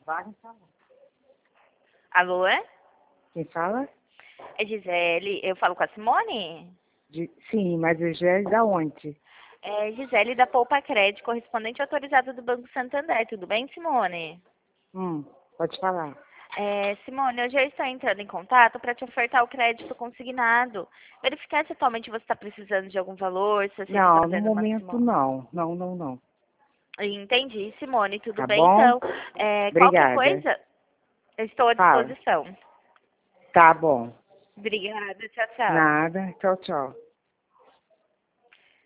Alô, é? Quem fala? É Gisele, eu falo com a Simone? Sim, mas o Gisele da onde? É Gisele da Poupa Crédito, correspondente autorizado do Banco Santander. Tudo bem, Simone? Pode falar. Simone, hoje eu estou entrando em contato para te ofertar o crédito consignado. Verificar se atualmente você está precisando de algum valor, se você está Não, no fazendo momento máximo. não. Não. Entendi, Simone, tudo Tá bem bom? então. Qualquer Obrigada. coisa, eu estou à Fala. disposição. Tá bom. Obrigada, tchau, tchau. Nada. Tchau, tchau.